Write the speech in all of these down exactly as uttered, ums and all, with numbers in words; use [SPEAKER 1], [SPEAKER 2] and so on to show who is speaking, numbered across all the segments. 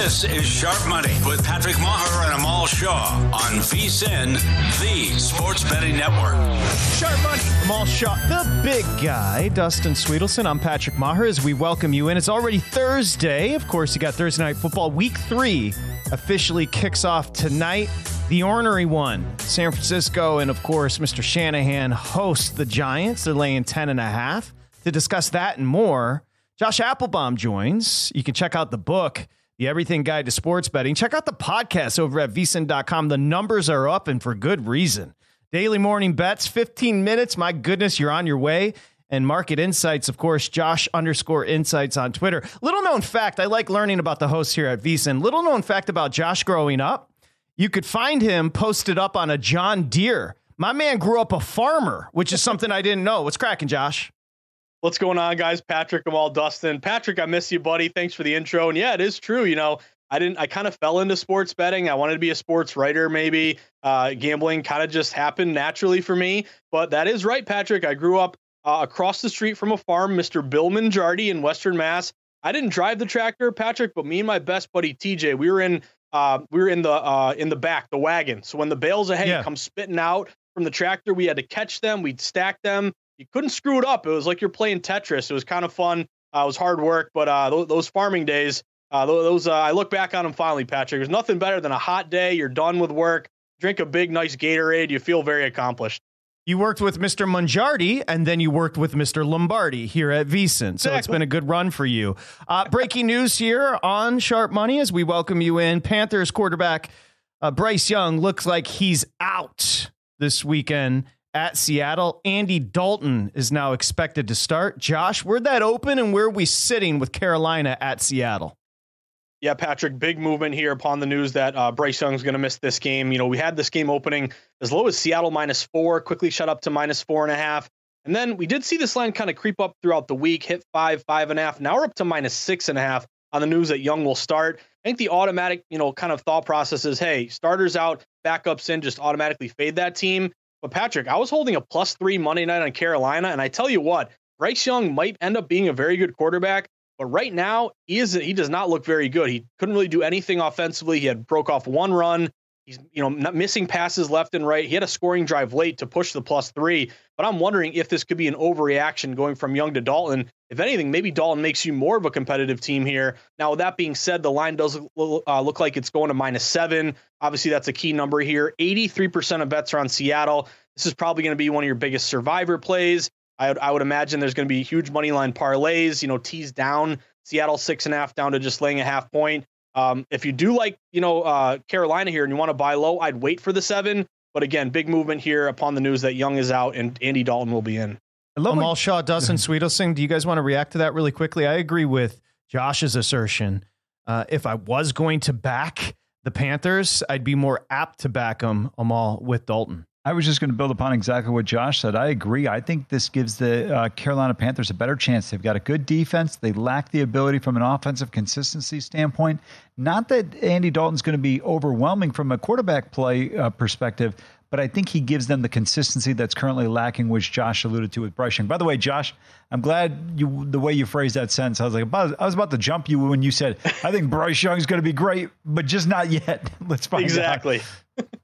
[SPEAKER 1] This is Sharp Money with Patrick Maher and Amal Shaw on V S I N, the Sports Betting Network.
[SPEAKER 2] Sharp Money, Amal Shaw, the big guy, Dustin Sweetelson. I'm Patrick Maher as we welcome you in. It's already Thursday. Of course, you got Thursday Night Football. Week three officially kicks off tonight. The ornery one, San Francisco, and of course, Mister Shanahan hosts the Giants. They're laying ten and a half. To discuss that and more, Josh Applebaum joins. You can check out the book, The Everything Guide to Sports Betting. Check out the podcast over at V S I N dot com. The numbers are up, and for good reason. Daily morning bets, fifteen minutes. My goodness, you're on your way. And market insights, of course, Josh underscore insights on Twitter. Little known fact, I like learning about the hosts here at V S I N. Little known fact about Josh growing up, you could find him posted up on a John Deere. My man grew up a farmer, which is something I didn't know. What's cracking, Josh?
[SPEAKER 3] What's going on, guys? Patrick, Amal, Dustin. Patrick, I miss you, buddy. Thanks for the intro. And yeah, it is true. You know, I didn't, I kind of fell into sports betting. I wanted to be a sports writer, maybe. Uh, gambling kind of just happened naturally for me. But that is right, Patrick. I grew up uh, across the street from a farm, Mister Bill Mangiardi in Western Mass. I didn't drive the tractor, Patrick, but me and my best buddy T J, we were in, uh, we were in the, uh, in the back, the wagon. So when the bales of hay
[SPEAKER 2] Yeah.
[SPEAKER 3] come spitting out from the tractor, we had to catch them. We'd stack them. You couldn't screw it up. It was like you're playing Tetris. It was kind of fun. Uh, it was hard work, but uh, th- those farming days, uh, those uh, I look back on them fondly, Patrick. There's nothing better than a hot day. You're done with work, drink a big, nice Gatorade. You feel very accomplished.
[SPEAKER 2] You worked with Mister Mangiardi, and then you worked with Mister Lombardi here at V S I N. So
[SPEAKER 3] Exactly.
[SPEAKER 2] It's been a good run for you. Uh, breaking news here on Sharp Money as we welcome you in. Panthers quarterback uh, Bryce Young looks like he's out this weekend at Seattle. Andy Dalton is now expected to start. Josh, where'd that open, and where are we sitting with Carolina at Seattle?
[SPEAKER 3] Yeah, Patrick, big movement here upon the news that uh, Bryce Young's going to miss this game. You know, we had this game opening as low as Seattle minus four, quickly shut up to minus four and a half. And then we did see this line kind of creep up throughout the week, hit five, five and a half. Now we're up to minus six and a half on the news that Young will start. I think the automatic, you know, kind of thought process is, hey, starters out, backups in, just automatically fade that team. But Patrick, I was holding a plus three Monday night on Carolina, and I tell you what, Bryce Young might end up being a very good quarterback, but right now he is he does not look very good. He couldn't really do anything offensively. He had broke off one run. He's you know not missing passes left and right. He had a scoring drive late to push the plus three. But I'm wondering if this could be an overreaction going from Young to Dalton. If anything, maybe Dalton makes you more of a competitive team here. Now, with that being said, the line does uh, look like it's going to minus seven. Obviously, that's a key number here. eighty-three percent of bets are on Seattle. This is probably going to be one of your biggest survivor plays. I would, I would imagine there's going to be huge money line parlays, you know, tease down Seattle six and a half down to just laying a half point. Um, if you do like, you know, uh, Carolina here and you want to buy low, I'd wait for the seven. But again, big movement here upon the news that Young is out and Andy Dalton will be in.
[SPEAKER 2] Amal Shaw, Dustin Sweetelson, do you guys want to react to that really quickly? I agree with Josh's assertion. Uh, if I was going to back the Panthers, I'd be more apt to back them, Amal, with Dalton.
[SPEAKER 4] I was just going to build upon exactly what Josh said. I agree. I think this gives the uh, Carolina Panthers a better chance. They've got a good defense. They lack the ability from an offensive consistency standpoint. Not that Andy Dalton's going to be overwhelming from a quarterback play uh, perspective, but I think he gives them the consistency that's currently lacking, which Josh alluded to with Bryce Young. By the way, Josh, I'm glad you the way you phrased that sentence. I was like, about, I was about to jump you when you said, I think Bryce Young is going to be great, but just not yet. Let's find
[SPEAKER 3] Exactly.
[SPEAKER 4] out.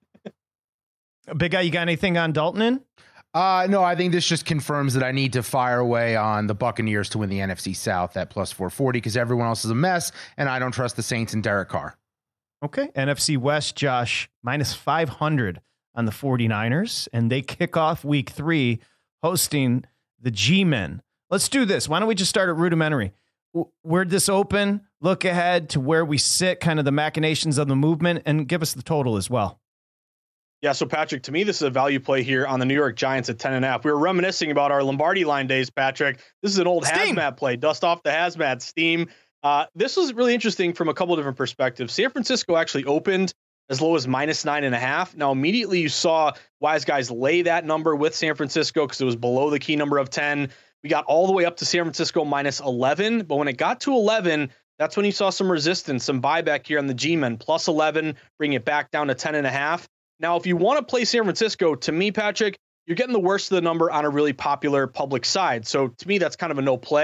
[SPEAKER 2] Big guy, you got anything on Dalton in?
[SPEAKER 5] Uh, no, I think this just confirms that I need to fire away on the Buccaneers to win the N F C South at plus four forty because everyone else is a mess, and I don't trust the Saints and Derek Carr.
[SPEAKER 2] Okay. N F C West, Josh, minus five hundred on the 49ers, and they kick off week three hosting the G-Men. Let's do this. Why don't we just start at rudimentary? Where'd this open? Look ahead to where we sit, kind of the machinations of the movement, and give us the total as well.
[SPEAKER 3] Yeah, so Patrick, to me, this is a value play here on the New York Giants at ten and a half. We were reminiscing about our Lombardi line days, Patrick. This is an old
[SPEAKER 2] Steam.
[SPEAKER 3] hazmat play. Dust off the hazmat, steam. Uh, this was really interesting from a couple of different perspectives. San Francisco actually opened as low as minus nine and a half. Now, immediately you saw Wise Guys lay that number with San Francisco because it was below the key number of ten. We got all the way up to San Francisco minus eleven. But when it got to eleven, that's when you saw some resistance, some buyback here on the G-Men. Plus eleven, bring it back down to ten and a half. Now, if you want to play San Francisco, to me, Patrick, you're getting the worst of the number on a really popular public side. So to me, that's kind of a no play.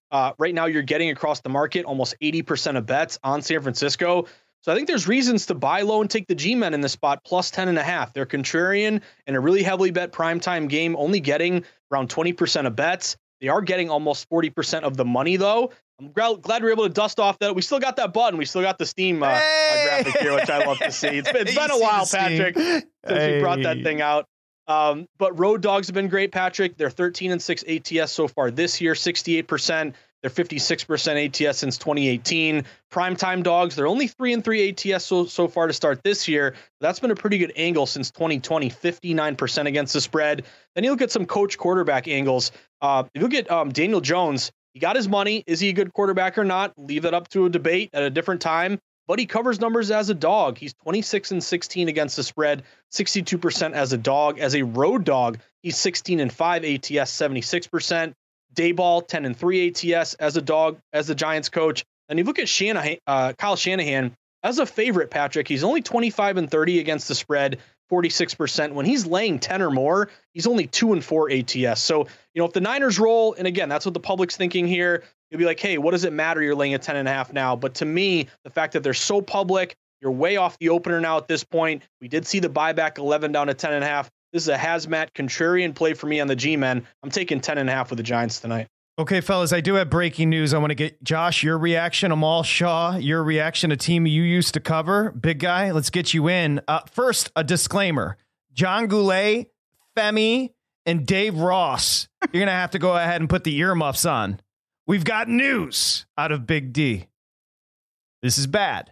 [SPEAKER 3] Uh, right now, you're getting across the market almost eighty percent of bets on San Francisco. So I think there's reasons to buy low and take the G-men in this spot, plus ten and a half. They're contrarian in a really heavily bet primetime game, only getting around twenty percent of bets. They are getting almost forty percent of the money, though. I'm glad we were able to dust off that. We still got that button. We still got the Steam uh, hey! uh, graphic here, which I love to see. It's been, it's been a while, Patrick, since hey. we brought that thing out. Um, but road dogs have been great, Patrick. They're thirteen and six A T S so far this year, sixty-eight percent. They're fifty-six percent A T S since twenty eighteen. Primetime dogs, they're only three and three A T S so, so far to start this year. That's been a pretty good angle since twenty twenty, fifty-nine percent against the spread. Then you look at some coach quarterback angles. Uh, if you look at um, Daniel Jones, he got his money. Is he a good quarterback or not? Leave that up to a debate at a different time. But he covers numbers as a dog. He's twenty-six and sixteen against the spread, sixty-two percent as a dog. As a road dog, he's sixteen and five A T S, seventy-six percent. Dayball, ten and three A T S as a dog, as the Giants coach. And you look at Shanahan, uh, Kyle Shanahan as a favorite, Patrick. He's only twenty-five and thirty against the spread, forty-six percent. When he's laying ten or more, he's only two and four A T S. So, you know, if the Niners roll, and again, that's what the public's thinking here, you'll be like, hey, what does it matter? You're laying a ten and a half now. But to me, the fact that they're so public, you're way off the opener now at this point. We did see the buyback eleven down to ten and a half. This is a hazmat contrarian play for me on the G-men. I'm taking ten and a half with the Giants tonight.
[SPEAKER 2] Okay, fellas, I do have breaking news. I want to get Josh, your reaction. Amal Shaw, your reaction, a team you used to cover. Big guy, let's get you in. Uh, first, a disclaimer. John Goulet, Femi, and Dave Ross, you're going to have to go ahead and put the earmuffs on. We've got news out of Big D. This is bad.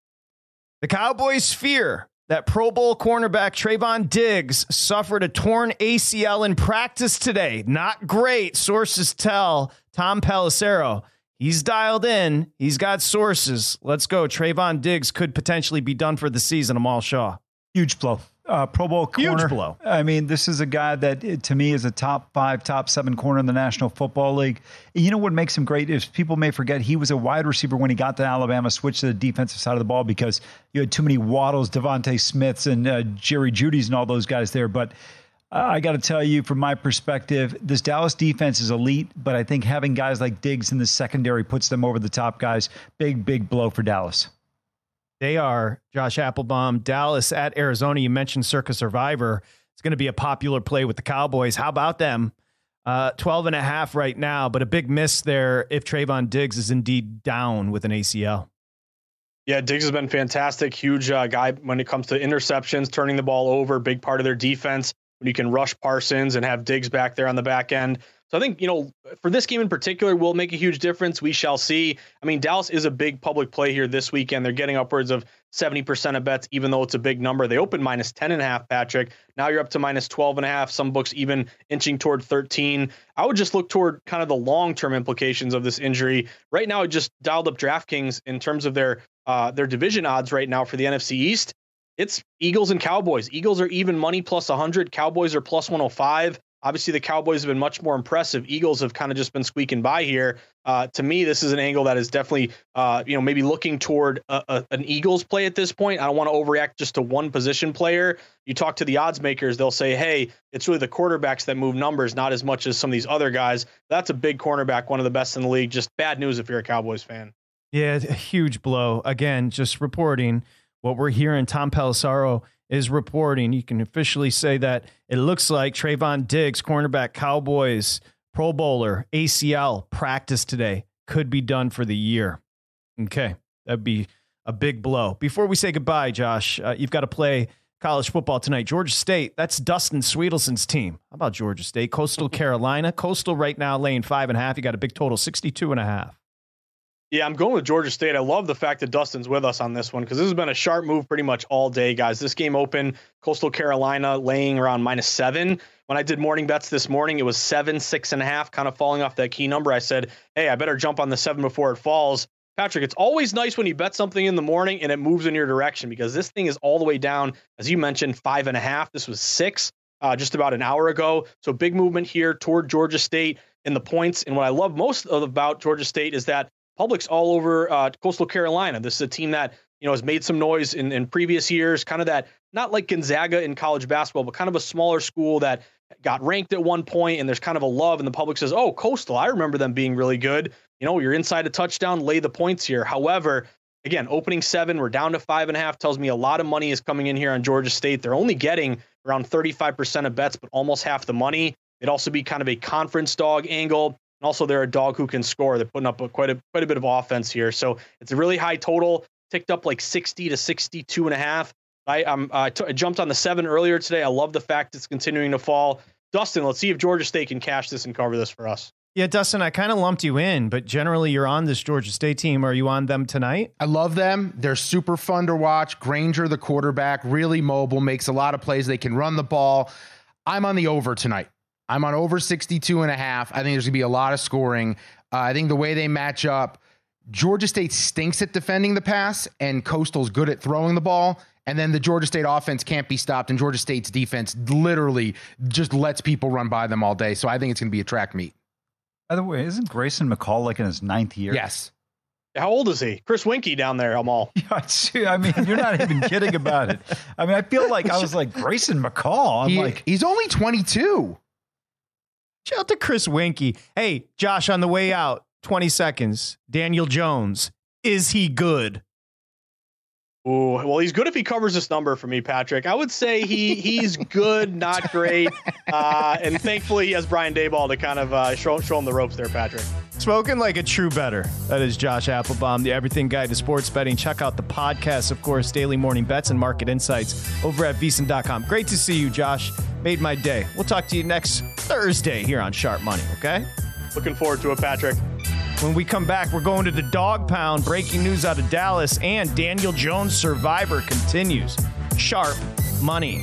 [SPEAKER 2] The Cowboys fear that Pro Bowl cornerback Trayvon Diggs suffered a torn A C L in practice today. Not great, sources tell Tom Pelissero. He's dialed in. He's got sources. Let's go. Trayvon Diggs could potentially be done for the season. Amal Shaw.
[SPEAKER 4] Huge blow. Uh, Pro Bowl corner.
[SPEAKER 2] Huge blow.
[SPEAKER 4] I mean, this is a guy that, to me, is a top five, top seven corner in the National Football League. And you know what makes him great is people may forget he was a wide receiver when he got to Alabama, switched to the defensive side of the ball because you had too many Waddles, Devontae Smiths, and uh, Jerry Jeudy's and all those guys there. But uh, I got to tell you, from my perspective, this Dallas defense is elite, but I think having guys like Diggs in the secondary puts them over the top guys. Big, big blow for Dallas.
[SPEAKER 2] They are, Josh Applebaum, Dallas at Arizona. You mentioned Circa Survivor. It's going to be a popular play with the Cowboys. How about them? Uh, twelve and a half right now, but a big miss there if Trayvon Diggs is indeed down with an A C L.
[SPEAKER 3] Yeah, Diggs has been fantastic. Huge uh, guy when it comes to interceptions, turning the ball over, big part of their defense. When you can rush Parsons and have Diggs back there on the back end. So I think, you know, for this game in particular, will make a huge difference. We shall see. I mean, Dallas is a big public play here this weekend. They're getting upwards of seventy percent of bets, even though it's a big number. They opened minus ten and a half, Patrick. Now you're up to minus twelve and a half. Some books even inching toward thirteen. I would just look toward kind of the long-term implications of this injury. Right now, I just dialed up DraftKings in terms of their uh, their division odds right now for the N F C East. It's Eagles and Cowboys. Eagles are even money plus one hundred. Cowboys are plus one oh five. Obviously, the Cowboys have been much more impressive. Eagles have kind of just been squeaking by here. Uh, to me, this is an angle that is definitely, uh, you know, maybe looking toward a, a, an Eagles play at this point. I don't want to overreact just to one position player. You talk to the odds makers, they'll say, hey, it's really the quarterbacks that move numbers, not as much as some of these other guys. That's a big cornerback, one of the best in the league. Just bad news if you're a Cowboys fan.
[SPEAKER 2] Yeah, a huge blow. Again, just reporting what we're hearing. Tom Pelissero is reporting. You can officially say that it looks like Trayvon Diggs, cornerback, Cowboys, Pro Bowler, A C L, practice today, could be done for the year. Okay, that'd be a big blow. Before we say goodbye, Josh, uh, you've got to play college football tonight. Georgia State, that's Dustin Sweetelson's team. How about Georgia State? Coastal Carolina. Coastal right now laying five and a half. You got a big total, sixty-two and a half.
[SPEAKER 3] Yeah, I'm going with Georgia State. I love the fact that Dustin's with us on this one because this has been a sharp move pretty much all day, guys. This game opened, Coastal Carolina laying around minus seven. When I did morning bets this morning, it was seven, six and a half, kind of falling off that key number. I said, hey, I better jump on the seven before it falls. Patrick, it's always nice when you bet something in the morning and it moves in your direction because this thing is all the way down, as you mentioned, five and a half. This was six uh, just about an hour ago. So big movement here toward Georgia State in the points. And what I love most of about Georgia State is that public's all over uh, Coastal Carolina. This is a team that, you know, has made some noise in, in previous years, kind of that, not like Gonzaga in college basketball, but kind of a smaller school that got ranked at one point, and there's kind of a love, and the public says, oh, Coastal, I remember them being really good. You know, you're inside a touchdown, lay the points here. However, again, opening seven, we're down to five and a half, tells me a lot of money is coming in here on Georgia State. They're only getting around thirty-five percent of bets, but almost half the money. It'd also be kind of a conference dog angle. And also they're a dog who can score. They're putting up a, quite a quite a bit of offense here. So it's a really high total, ticked up like sixty to sixty-two and a half. I, I'm, uh, t- I jumped on the seven earlier today. I love the fact it's continuing to fall. Dustin, let's see if Georgia State can cash this and cover this for us.
[SPEAKER 2] Yeah, Dustin, I kind of lumped you in, but generally you're on this Georgia State team. Are you on them tonight?
[SPEAKER 5] I love them. They're super fun to watch. Granger, the quarterback, really mobile, makes a lot of plays. They can run the ball. I'm on the over tonight. I'm on over sixty-two and a half. I think there's going to be a lot of scoring. Uh, I think the way they match up, Georgia State stinks at defending the pass, and Coastal's good at throwing the ball. And then the Georgia State offense can't be stopped, and Georgia State's defense literally just lets people run by them all day. So I think it's going to be a track meet.
[SPEAKER 4] By the way, isn't Grayson McCall like in his ninth year?
[SPEAKER 5] Yes.
[SPEAKER 3] How old is he? Chris Winkie down there, Amal.
[SPEAKER 4] Yeah, I mean, you're not even kidding about it. I mean, I feel like I was like, Grayson McCall. I'm
[SPEAKER 5] he,
[SPEAKER 4] like,
[SPEAKER 5] he's only twenty-two.
[SPEAKER 2] Shout out to Chris Winkie. Hey, Josh, on the way out, twenty seconds. Daniel Jones. Is he good?
[SPEAKER 3] Ooh, well, he's good if he covers this number for me, Patrick. I would say he he's good, not great. Uh, and thankfully, he has Brian Daboll to kind of uh, show, show him the ropes there, Patrick.
[SPEAKER 2] Spoken like a true bettor. That is Josh Applebaum, the Everything Guide to Sports Betting. Check out the podcast, of course, Daily Morning Bets and Market Insights over at V S I N dot com. Great to see you, Josh. Made my day. We'll talk to you next Thursday here on Sharp Money, okay?
[SPEAKER 3] Looking forward to it, Patrick.
[SPEAKER 2] When we come back, we're going to the Dog Pound. Breaking news out of Dallas, and Daniel Jones Survivor continues. Sharp Money.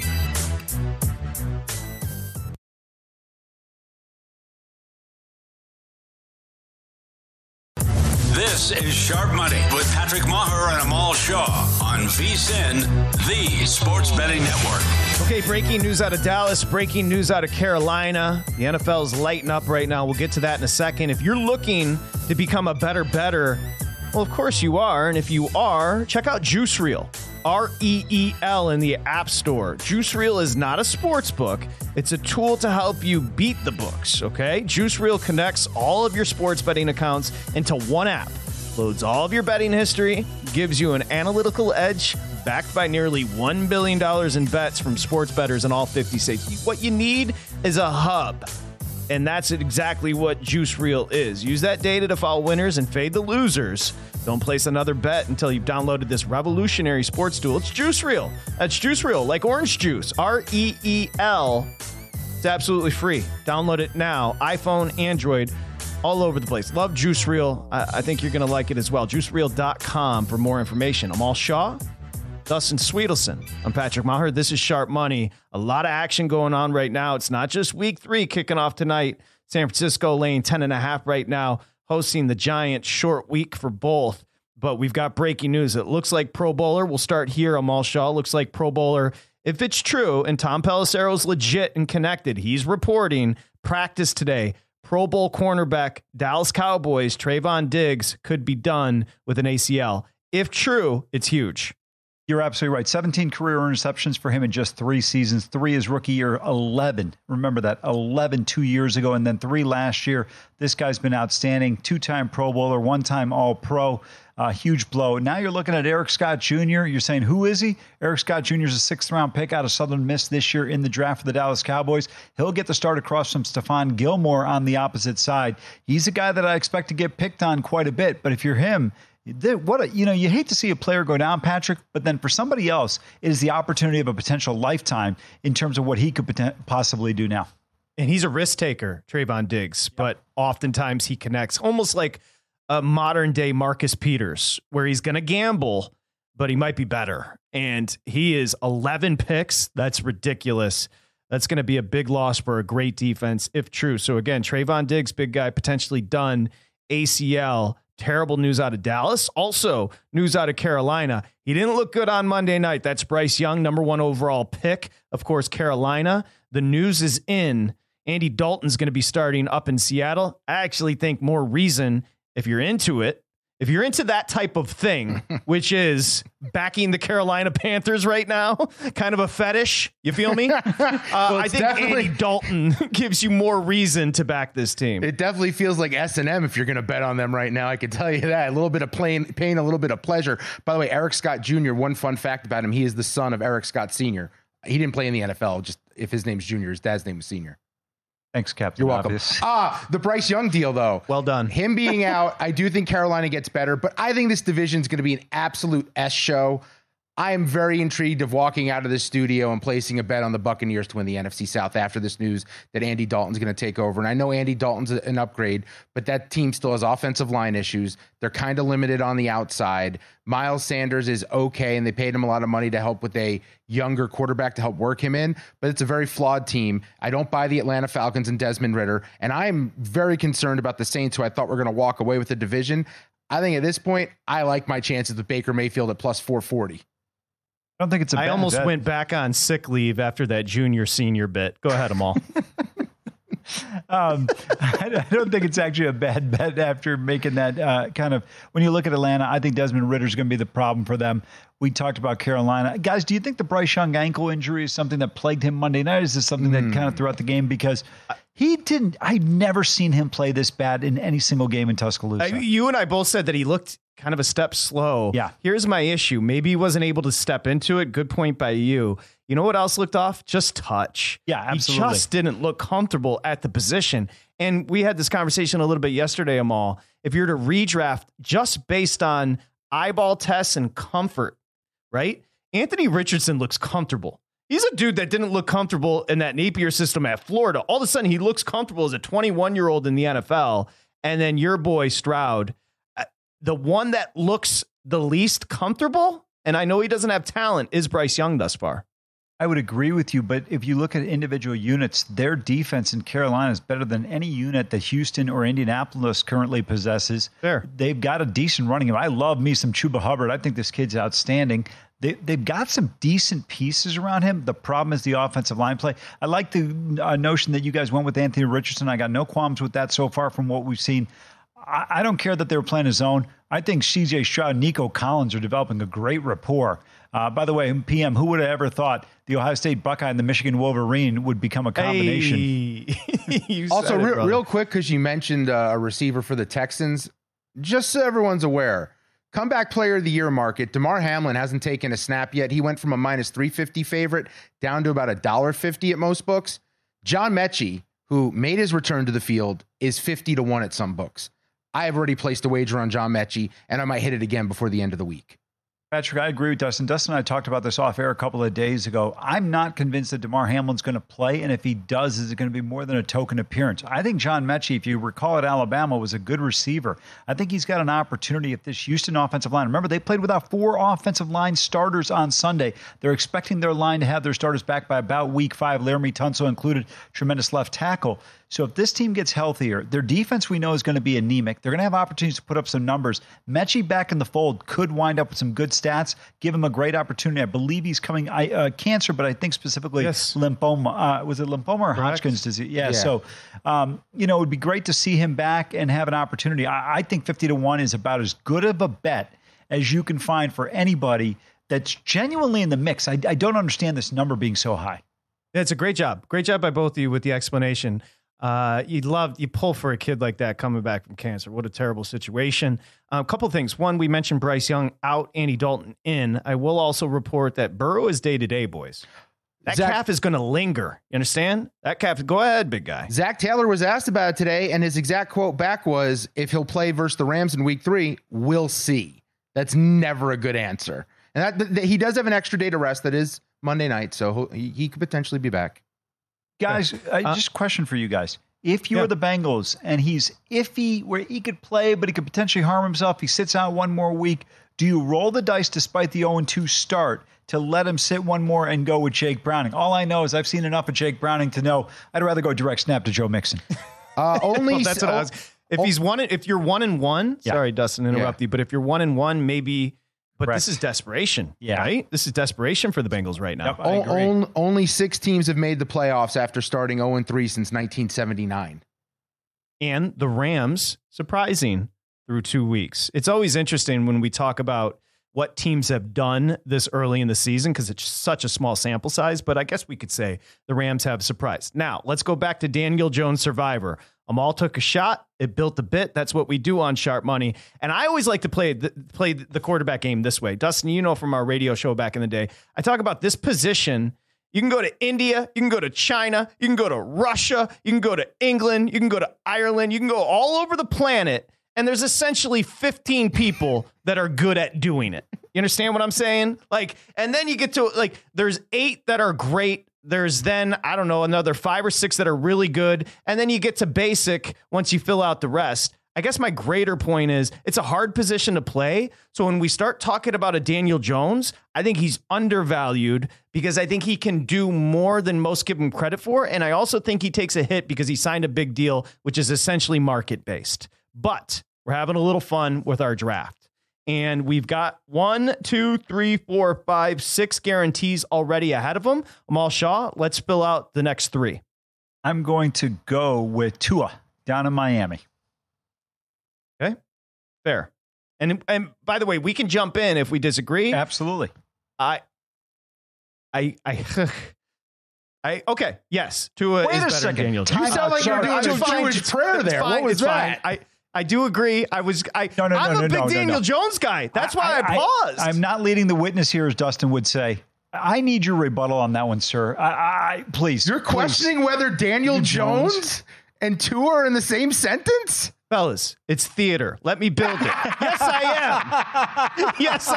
[SPEAKER 1] This is Sharp Money with Patrick Maher and Amal Shaw on V S I N, the Sports Betting Network.
[SPEAKER 2] Okay, breaking news out of Dallas, breaking news out of Carolina. The N F L is lighting up right now. We'll get to that in a second. If you're looking to become a better bettor, well, of course you are. And if you are, check out Juice Reel, R E E L in the App Store. Juice Reel is not a sports book. It's a tool to help you beat the books, okay? Juice Reel connects all of your sports betting accounts into one app, loads all of your betting history, gives you an analytical edge backed by nearly one billion dollars in bets from sports bettors in all fifty states. What you need is a hub, and that's exactly what Juice Reel is. Use that data to follow winners and fade the losers. Don't place another bet until you've downloaded this revolutionary sports tool. It's Juice Reel. That's Juice Reel, like orange juice. R E E L. It's absolutely free. Download it now. iPhone, Android, all over the place. Love Juice Reel. I, I think you're going to like it as well. juice reel dot com for more information. Amal Shaw, Dustin Sweetelson. I'm Patrick Maher. This is Sharp Money. A lot of action going on right now. It's not just week three kicking off tonight. San Francisco laying ten and a half right now, hosting the Giants. Short week for both. But we've got breaking news. It looks like Pro Bowler. We'll start here. Amal Shaw looks like Pro Bowler. If it's true, and Tom Pelissero's legit and connected, he's reporting practice today. Pro Bowl cornerback, Dallas Cowboys, Trayvon Diggs could be done with an A C L. If true, it's huge.
[SPEAKER 4] You're absolutely right. seventeen career interceptions for him in just three seasons. Three his rookie year, eleven. Remember that, eleven two years ago, and then three last year. This guy's been outstanding. Two-time Pro Bowler, one-time All-Pro. Uh, huge blow. Now you're looking at Eric Scott Junior You're saying, who is he? Eric Scott Junior is a sixth-round pick out of Southern Miss this year in the draft for the Dallas Cowboys. He'll get the start across from Stephon Gilmore on the opposite side. He's a guy that I expect to get picked on quite a bit, but if you're him, what a, you know, you hate to see a player go down, Patrick, but then for somebody else, it is the opportunity of a potential lifetime in terms of what he could poten- possibly do now.
[SPEAKER 2] And he's a risk taker, Trayvon Diggs, yep. But oftentimes he connects almost like a modern day Marcus Peters, where he's going to gamble, but he might be better. And he is eleven picks. That's ridiculous. That's going to be a big loss for a great defense, if true. So again, Trayvon Diggs, big guy, potentially done. A C L. Terrible news out of Dallas. Also, news out of Carolina. He didn't look good on Monday night. That's Bryce Young, number one overall pick. Of course, Carolina. The news is in. Andy Dalton's going to be starting up in Seattle. I actually think more reason, if you're into it, If you're into that type of thing, which is backing the Carolina Panthers right now, kind of a fetish, you feel me? Uh,
[SPEAKER 5] well,
[SPEAKER 2] I think Andy Dalton gives you more reason to back this team.
[SPEAKER 5] It definitely feels like S and M if you're going to bet on them right now. I can tell you that. A little bit of pain, pain, a little bit of pleasure. By the way, Eric Scott Junior, one fun fact about him, he is the son of Eric Scott Senior He didn't play in the N F L. Just if his name's Junior, his dad's name was Senior.
[SPEAKER 4] Thanks, Captain.
[SPEAKER 5] You're welcome.
[SPEAKER 4] Obvious.
[SPEAKER 5] Ah, the Bryce Young deal, though.
[SPEAKER 2] Well done.
[SPEAKER 5] Him being out, I do think Carolina gets better, but I think this division is going to be an absolute S show. I am very intrigued of walking out of this studio and placing a bet on the Buccaneers to win the N F C South after this news that Andy Dalton's going to take over. And I know Andy Dalton's an upgrade, but that team still has offensive line issues. They're kind of limited on the outside. Miles Sanders is okay, and they paid him a lot of money to help with a younger quarterback to help work him in, but it's a very flawed team. I don't buy the Atlanta Falcons and Desmond Ridder, and I'm very concerned about the Saints, who I thought were going to walk away with the division. I think at this point, I like my chances with Baker Mayfield at plus four forty.
[SPEAKER 4] I don't think it's a
[SPEAKER 2] I
[SPEAKER 4] bad
[SPEAKER 2] almost
[SPEAKER 4] bet.
[SPEAKER 2] went back on sick leave after that junior senior bit. Go ahead, Amal.
[SPEAKER 4] um, I don't think it's actually a bad bet after making that uh, kind of, when you look at Atlanta, I think Desmond Ridder is going to be the problem for them. We talked about Carolina. Guys, do you think the Bryce Young ankle injury is something that plagued him Monday night? Is this something mm. that kind of throughout the game? Because he didn't, I've never seen him play this bad in any single game in Tuscaloosa.
[SPEAKER 2] Uh, you and I both said that he looked kind of a step slow.
[SPEAKER 4] Yeah.
[SPEAKER 2] Here's my issue. Maybe he wasn't able to step into it. Good point by you. You know what else looked off? Just touch.
[SPEAKER 4] Yeah, absolutely.
[SPEAKER 2] He just didn't look comfortable at the position. And we had this conversation a little bit yesterday, Amal. If you're to redraft just based on eyeball tests and comfort, right? Anthony Richardson looks comfortable. He's a dude that didn't look comfortable in that Napier system at Florida. All of a sudden, he looks comfortable as a twenty-one-year-old in the N F L. And then your boy Stroud, the one that looks the least comfortable, and I know he doesn't have talent, is Bryce Young thus far.
[SPEAKER 4] I would agree with you, but if you look at individual units, their defense in Carolina is better than any unit that Houston or Indianapolis currently possesses.
[SPEAKER 2] Fair.
[SPEAKER 4] They've got a decent running game. I love me some Chuba Hubbard. I think this kid's outstanding. They, they've got some decent pieces around him. The problem is the offensive line play. I like the uh, notion that you guys went with Anthony Richardson. I got no qualms with that so far from what we've seen. I, I don't care that they were playing a zone. I think C J Stroud and Nico Collins are developing a great rapport. Uh, by the way, P M, who would have ever thought the Ohio State Buckeye and the Michigan Wolverine would become a combination?
[SPEAKER 2] Hey.
[SPEAKER 5] Also,
[SPEAKER 2] it,
[SPEAKER 5] real, real quick, because you mentioned uh, a receiver for the Texans, just so everyone's aware, comeback player of the year market, DeMar Hamlin hasn't taken a snap yet. He went from a minus three fifty favorite down to about a one dollar fifty at most books. John Mechie, who made his return to the field, is fifty to one at some books. I have already placed a wager on John Mechie, and I might hit it again before the end of the week.
[SPEAKER 4] Patrick, I agree with Dustin. Dustin and I talked about this off air a couple of days ago. I'm not convinced that DeMar Hamlin's going to play, and if he does, is it going to be more than a token appearance? I think John Mechie, if you recall at Alabama, was a good receiver. I think he's got an opportunity if this Houston offensive line, remember, they played without four offensive line starters on Sunday. They're expecting their line to have their starters back by about week five. Laramie Tunsil included, tremendous left tackle. So if this team gets healthier, their defense we know is going to be anemic. They're going to have opportunities to put up some numbers. Mechie back in the fold could wind up with some good stats, give him a great opportunity. I believe he's coming uh, cancer, but I think specifically
[SPEAKER 2] yes.
[SPEAKER 4] lymphoma. Uh, was it lymphoma or Correct. Hodgkin's disease? Yeah. yeah. So, um, you know, it would be great to see him back and have an opportunity. I, I think fifty to one is about as good of a bet as you can find for anybody that's genuinely in the mix. I, I don't understand this number being so high.
[SPEAKER 2] Yeah, it's a great job. Great job by both of you with the explanation. Uh, you'd love, you pull for a kid like that coming back from cancer. What a terrible situation. A uh, couple things. One, we mentioned Bryce Young out, Andy Dalton in. I will also report that Burrow is day to day, boys. That Zach, calf is going to linger. You understand? That calf. Go ahead, big guy.
[SPEAKER 5] Zach Taylor was asked about it today, and his exact quote back was, if he'll play versus the Rams in week three, we'll see. That's never a good answer. And that, th- he does have an extra day to rest. That is Monday night, so he, he could potentially be back.
[SPEAKER 4] Guys, uh, just a question for you guys. If you're yeah. the Bengals and he's iffy where he could play, but he could potentially harm himself, he sits out one more week, do you roll the dice despite the oh and two start to let him sit one more and go with Jake Browning? All I know is I've seen enough of Jake Browning to know I'd rather go direct snap to Joe Mixon.
[SPEAKER 5] Uh, only
[SPEAKER 2] well, that's what I was, if he's one, if you're one and one, yeah. sorry, Dustin, interrupt yeah. you, but if you're one and one, maybe. But Correct. This is desperation,
[SPEAKER 4] yeah.
[SPEAKER 2] right? This is desperation for the Bengals right now.
[SPEAKER 4] Yep, I agree.
[SPEAKER 5] O- only six teams have made the playoffs after starting oh and three since nineteen seventy-nine.
[SPEAKER 2] And the Rams, surprising, through two weeks. It's always interesting when we talk about what teams have done this early in the season because it's such a small sample size, but I guess we could say the Rams have surprised. Now, let's go back to Daniel Jones Survivor. Amal took a shot. It built a bit. That's what we do on Sharp Money. And I always like to play the, play the quarterback game this way. Dustin, you know from our radio show back in the day, I talk about this position. You can go to India. You can go to China. You can go to Russia. You can go to England. You can go to Ireland. You can go all over the planet. And there's essentially fifteen people that are good at doing it. You understand what I'm saying? Like, and then you get to like, there's eight that are great. There's then, I don't know, another five or six that are really good. And then you get to basic once you fill out the rest. I guess my greater point is it's a hard position to play. So when we start talking about a Daniel Jones, I think he's undervalued because I think he can do more than most give him credit for. And I also think he takes a hit because he signed a big deal, which is essentially market based. But we're having a little fun with our draft. And we've got one, two, three, four, five, six guarantees already ahead of them. Amal Shaw, let's fill out the next three.
[SPEAKER 4] I'm going to go with Tua down in Miami.
[SPEAKER 2] Okay, fair. And and by the way, we can jump in if we disagree.
[SPEAKER 4] Absolutely.
[SPEAKER 2] I, I, I, I. Okay, yes. Tua
[SPEAKER 4] Wait
[SPEAKER 2] is
[SPEAKER 4] a
[SPEAKER 2] better
[SPEAKER 4] second.
[SPEAKER 2] than Daniel
[SPEAKER 5] You
[SPEAKER 2] Jones.
[SPEAKER 5] sound like
[SPEAKER 4] sorry,
[SPEAKER 5] you're doing
[SPEAKER 4] I'm
[SPEAKER 5] a
[SPEAKER 2] fine.
[SPEAKER 5] Jewish prayer
[SPEAKER 2] It's
[SPEAKER 5] there.
[SPEAKER 2] fine.
[SPEAKER 5] What was
[SPEAKER 2] It's
[SPEAKER 5] that?
[SPEAKER 2] fine. I I do agree. I was. I.
[SPEAKER 4] No, no,
[SPEAKER 2] I'm
[SPEAKER 4] no,
[SPEAKER 2] a
[SPEAKER 4] no,
[SPEAKER 2] big
[SPEAKER 4] no, no,
[SPEAKER 2] Daniel
[SPEAKER 4] no.
[SPEAKER 2] Jones guy. That's why I, I paused.
[SPEAKER 4] I, I'm not leading the witness here, as Dustin would say. I need your rebuttal on that one, sir. I, I please.
[SPEAKER 5] You're
[SPEAKER 4] please.
[SPEAKER 5] questioning whether Daniel
[SPEAKER 4] Jones?
[SPEAKER 5] Jones and Tua are in the same sentence?
[SPEAKER 2] Fellas, it's theater. Let me build it. Yes, I am. Yes,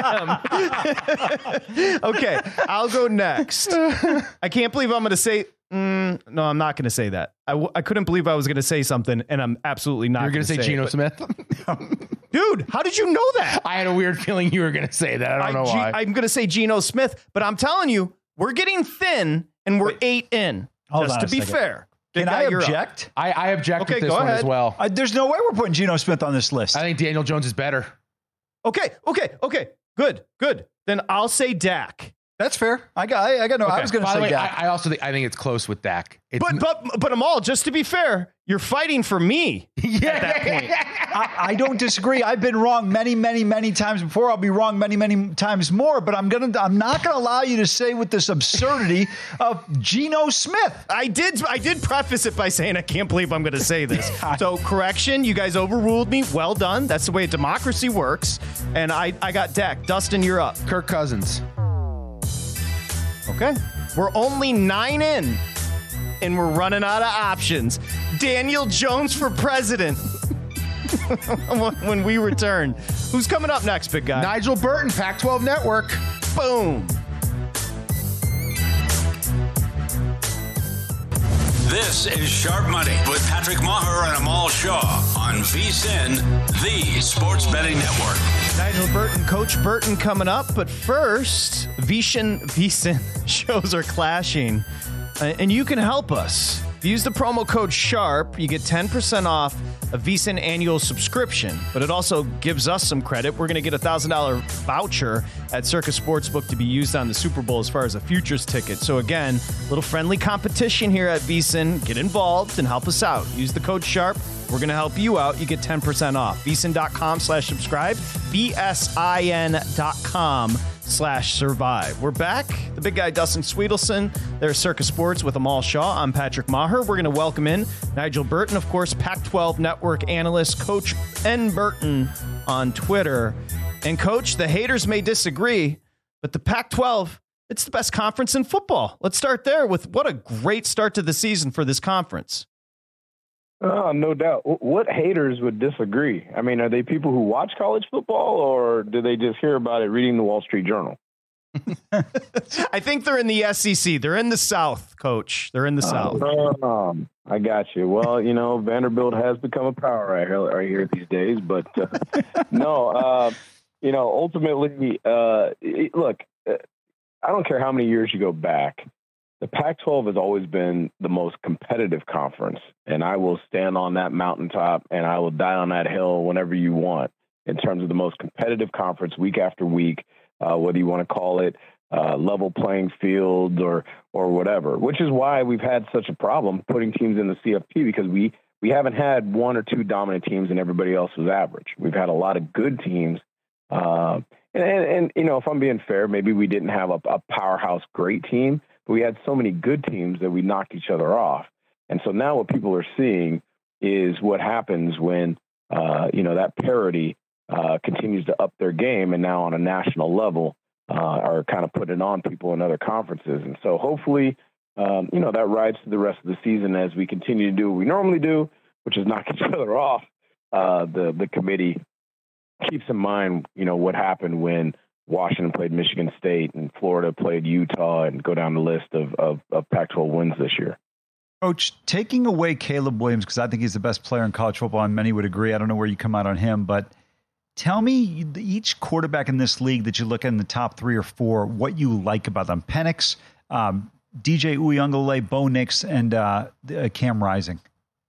[SPEAKER 2] I am. Okay, I'll go next. I can't believe I'm going to say. Mm, no, I'm not going to say that. I, w- I couldn't believe I was going to say something, and I'm absolutely not.
[SPEAKER 5] You're going to say
[SPEAKER 2] say
[SPEAKER 5] Geno
[SPEAKER 2] it,
[SPEAKER 5] Smith?
[SPEAKER 2] but, dude, how did you know that?
[SPEAKER 5] I had a weird feeling you were going to say that. I don't know
[SPEAKER 2] G-
[SPEAKER 5] why.
[SPEAKER 2] I'm going to say Geno Smith, but I'm telling you, we're getting thin, and we're eight in.
[SPEAKER 4] Hold
[SPEAKER 2] just
[SPEAKER 4] on
[SPEAKER 2] to
[SPEAKER 4] a
[SPEAKER 2] be
[SPEAKER 4] second.
[SPEAKER 2] fair. Big
[SPEAKER 4] Can
[SPEAKER 2] guy,
[SPEAKER 4] I
[SPEAKER 2] you're up.
[SPEAKER 4] object?
[SPEAKER 5] I, I object
[SPEAKER 2] Okay,
[SPEAKER 5] with this
[SPEAKER 2] go
[SPEAKER 5] one
[SPEAKER 2] ahead.
[SPEAKER 5] as well.
[SPEAKER 4] Uh, there's no way we're putting Geno Smith on this list.
[SPEAKER 5] I think Daniel Jones is better.
[SPEAKER 2] Okay, okay, okay. Good, good. Then I'll say Dak.
[SPEAKER 4] That's fair. I got. I, I got. No, I
[SPEAKER 2] Okay.
[SPEAKER 4] was going to
[SPEAKER 5] By the
[SPEAKER 4] say
[SPEAKER 5] way,
[SPEAKER 4] Dak.
[SPEAKER 5] I, I also think I think it's close with Dak. It's
[SPEAKER 2] But
[SPEAKER 5] n-
[SPEAKER 2] but but Amal, just to be fair, you're fighting for me
[SPEAKER 5] yeah.
[SPEAKER 2] at that point.
[SPEAKER 4] I, I don't disagree. I've been wrong many, many, many times before. I'll be wrong many, many times more. But I'm gonna. I'm not gonna allow you to say with this absurdity of Geno Smith.
[SPEAKER 2] I did I did preface it by saying I can't believe I'm going to say this. So correction, you guys overruled me. Well done. That's the way democracy works. And I I got Dak. Dustin, you're up.
[SPEAKER 5] Kirk Cousins.
[SPEAKER 2] Okay. We're only nine in, and we're running out of options. Daniel Jones for president. When we return. Who's coming up next, big guy?
[SPEAKER 5] Nigel Burton, Pac twelve Network.
[SPEAKER 2] Boom.
[SPEAKER 1] This is Sharp Money with Patrick Maher and Amal Shaw on VSiN, the Sports Betting Network.
[SPEAKER 2] Nigel Burton, Coach Burton coming up. But first, VSiN, VSiN shows are clashing. Uh, and you can help us. If you use the promo code SHARP, you get ten percent off a VSiN annual subscription. But it also gives us some credit. We're going to get a one thousand dollars voucher at Circus Sportsbook to be used on the Super Bowl as far as a futures ticket. So again, a little friendly competition here at VSiN. Get involved and help us out. Use the code SHARP. We're going to help you out. You get ten percent off. VSiN.com slash subscribe. V-S-I-N.com slash survive. We're back. The big guy, Dustin Sweetelson. There's Circus Sports with Amal Shaw. I'm Patrick Maher. We're going to welcome in Nigel Burton, of course, Pac twelve Network analyst, Coach N. Burton on Twitter. And Coach, the haters may disagree, but the Pac twelve, it's the best conference in football. Let's start there with what a great start to the season for this conference.
[SPEAKER 6] Oh, no doubt. What haters would disagree? I mean, are they people who watch college football, or do they just hear about it reading the Wall Street Journal?
[SPEAKER 2] I think they're in the S E C. They're in the South, Coach. They're in the South.
[SPEAKER 6] Um, I got you. Well, you know, Vanderbilt has become a power right here, right here these days. But uh, no, uh, you know, ultimately, uh, it, look, uh, I don't care how many years you go back. The Pac twelve has always been the most competitive conference, and I will stand on that mountaintop and I will die on that hill whenever you want in terms of the most competitive conference week after week, uh, whether you want to call it uh, level playing field or or whatever, which is why we've had such a problem putting teams in the C F P, because we, we haven't had one or two dominant teams and everybody else was average. We've had a lot of good teams. Uh, and, and, and, you know, if I'm being fair, maybe we didn't have a, a powerhouse great team, but we had so many good teams that we knocked each other off. And so now what people are seeing is what happens when, uh, you know, that parity uh, continues to up their game, and now on a national level uh, are kind of putting on people in other conferences. And so hopefully, um, you know, that rides to the rest of the season as we continue to do what we normally do, which is knock each other off. Uh, the the committee keeps in mind, you know, what happened when Washington played Michigan State and Florida played Utah, and go down the list of, of, of Pac twelve wins this year.
[SPEAKER 4] Coach, taking away Caleb Williams, because I think he's the best player in college football, and many would agree. I don't know where you come out on him, but tell me each quarterback in this league that you look at in the top three or four, what you like about them. Penix, um, D J Uiagalelei, Bo Nix, and uh, uh, Cam Rising.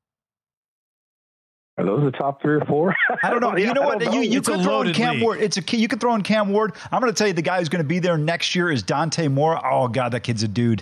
[SPEAKER 6] Are those the top three or four?
[SPEAKER 4] I don't know. You know what?
[SPEAKER 2] know.
[SPEAKER 4] You, you could throw in Cam
[SPEAKER 2] league.
[SPEAKER 4] Ward. It's a you could throw in Cam Ward. I'm going to tell you the guy who's going to be there next year is Dante Moore. Oh God, that kid's a dude.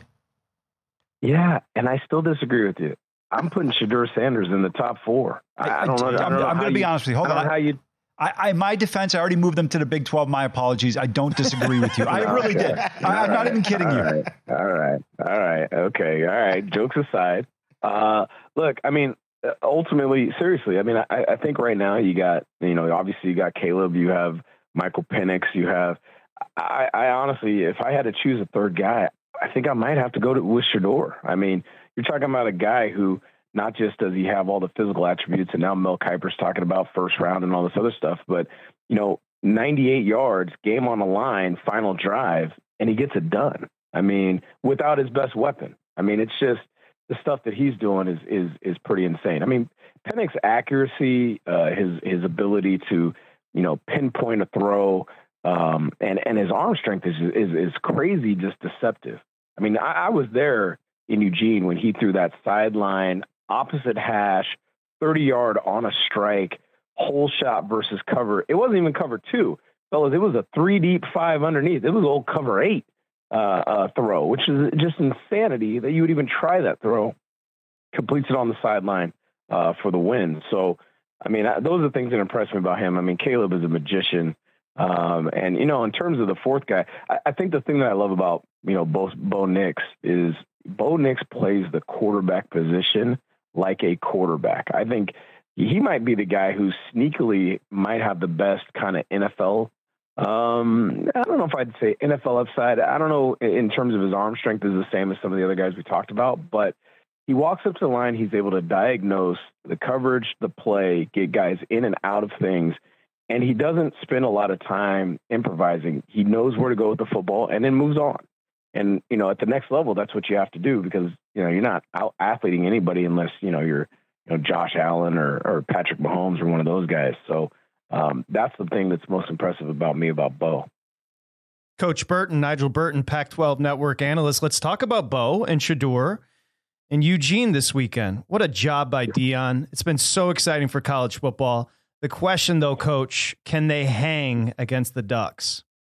[SPEAKER 6] Yeah, and I still disagree with you. I'm putting Shedeur Sanders in the top four. I, I don't know. I don't
[SPEAKER 4] I'm,
[SPEAKER 6] know
[SPEAKER 4] I'm going to be
[SPEAKER 6] you,
[SPEAKER 4] honest with you. Hold
[SPEAKER 6] I
[SPEAKER 4] on.
[SPEAKER 6] How you?
[SPEAKER 4] I, I, my defense, I already moved them to the Big twelve. My apologies. I don't disagree with you. I really did. I, I'm
[SPEAKER 6] right.
[SPEAKER 4] not even kidding
[SPEAKER 6] all
[SPEAKER 4] you.
[SPEAKER 6] Right. All right. All right. Okay. All right. Jokes aside. Uh, look, I mean, ultimately, seriously, I mean, I, I think right now you got, you know, obviously you got Caleb, you have Michael Penix, you have, I, I honestly, if I had to choose a third guy, I think I might have to go to with Shedeur. I mean, you're talking about a guy who not just does he have all the physical attributes, and now Mel Kiper's talking about first round and all this other stuff, but, you know, ninety-eight yards, game on the line, final drive, and he gets it done. I mean, without his best weapon. I mean, it's just the stuff that he's doing is is is pretty insane. I mean, Penix's accuracy, uh, his his ability to, you know, pinpoint a throw, um, and and his arm strength is is is crazy, just deceptive. I mean, I, I was there in Eugene when he threw that sideline opposite hash, thirty yard on a strike, hole shot versus cover. It wasn't even cover two, fellas. It was a three deep, five underneath. It was old cover eight uh, uh, throw, which is just insanity that you would even try that throw. Completes it on the sideline uh, for the win. So, I mean, those are the things that impress me about him. I mean, Caleb is a magician. Um, and, you know, in terms of the fourth guy, I, I think the thing that I love about, you know, both Bo Nix is Bo Nix plays the quarterback position like a quarterback. I think he might be the guy who sneakily might have the best kind of N F L. Um, I don't know if I'd say N F L upside. I don't know in terms of his arm strength is the same as some of the other guys we talked about, but he walks up to the line. He's able to diagnose the coverage, the play, get guys in and out of things. And he doesn't spend a lot of time improvising. He knows where to go with the football and then moves on. And, you know, at the next level, that's what you have to do because, you know, you're not out athleting anybody unless, you know, you're, you know, Josh Allen or, or Patrick Mahomes or one of those guys. So um, that's the thing that's most impressive about me about Bo.
[SPEAKER 2] Coach Burton, Nigel Burton, Pac twelve Network analyst. Let's talk about Bo and Shedeur in Eugene this weekend. What a job by Dion. It's been so exciting for college football. The question, though, Coach, can they hang against the Ducks?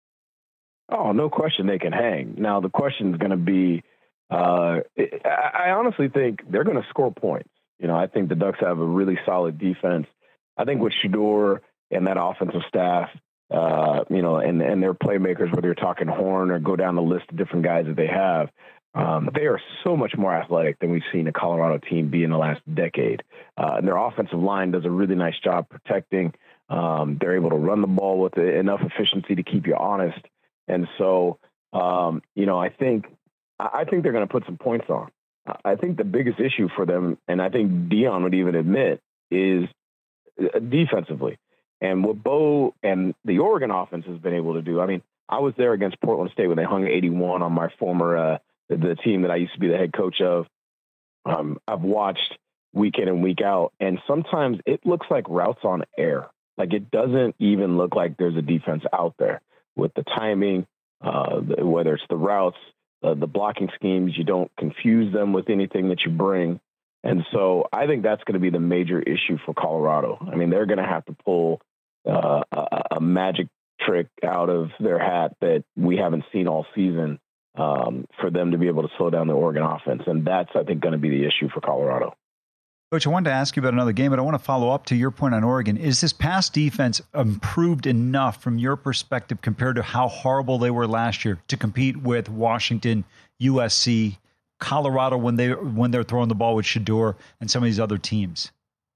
[SPEAKER 6] Oh, no question they can hang. Now, the question is going to be, uh, I honestly think they're going to score points. You know, I think the Ducks have a really solid defense. I think with Shedeur and that offensive staff, uh, you know, and, and their playmakers, whether you're talking Horn or go down the list of different guys that they have, um, they are so much more athletic than we've seen a Colorado team be in the last decade. Uh, and their offensive line does a really nice job protecting. Um, they're able to run the ball with enough efficiency to keep you honest. And so, um, you know, I think I think they're going to put some points on. I think the biggest issue for them, and I think Dion would even admit, is defensively. And what Bo and the Oregon offense has been able to do. I mean, I was there against Portland State when they hung eighty-one on my former uh, the, the team that I used to be the head coach of. Um, I've watched week in and week out, and sometimes it looks like routes on air. Like it doesn't even look like there's a defense out there. With the timing, uh, whether it's the routes, uh, the blocking schemes, you don't confuse them with anything that you bring. And so I think that's going to be the major issue for Colorado. I mean, they're going to have to pull uh, a, a magic trick out of their hat that we haven't seen all season um, for them to be able to slow down the Oregon offense. And that's, I think, going to be the issue for Colorado.
[SPEAKER 4] Coach, I wanted to ask you about another game, but I want to follow up to your point on Oregon. Is this pass defense improved enough from your perspective compared to how horrible they were last year to compete with Washington, U S C, Colorado when they when they're throwing the ball with Shedeur and some of these other teams?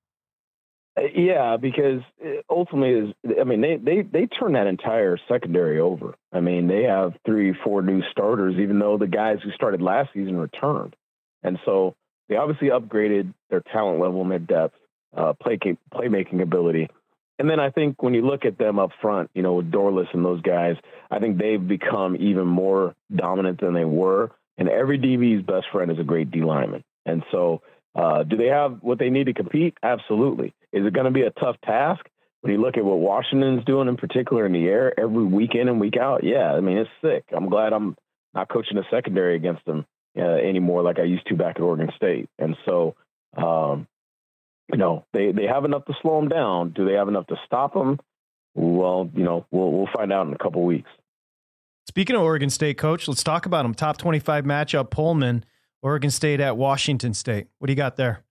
[SPEAKER 6] Yeah, because ultimately, I mean, they, they, they turn that entire secondary over. I mean, they have three, four new starters, even though the guys who started last season returned. And so they obviously upgraded their talent level and their depth, uh, play playmaking ability. And then I think when you look at them up front, you know, with Dorless and those guys, I think they've become even more dominant than they were. And every D B's best friend is a great D lineman. And so uh, do they have what they need to compete? Absolutely. Is it going to be a tough task? When you look at what Washington's doing in particular in the air every week in and week out, yeah, I mean, it's sick. I'm glad I'm not coaching a secondary against them uh, anymore like I used to back at Oregon State. And so, um, you know, they, they have enough to slow them down. Do they have enough to stop them? Well, you know, we'll we'll find out in a couple weeks.
[SPEAKER 2] Speaking of Oregon State, Coach, let's talk about them. Top twenty-five matchup, Pullman, Oregon State at Washington State. What do you got there?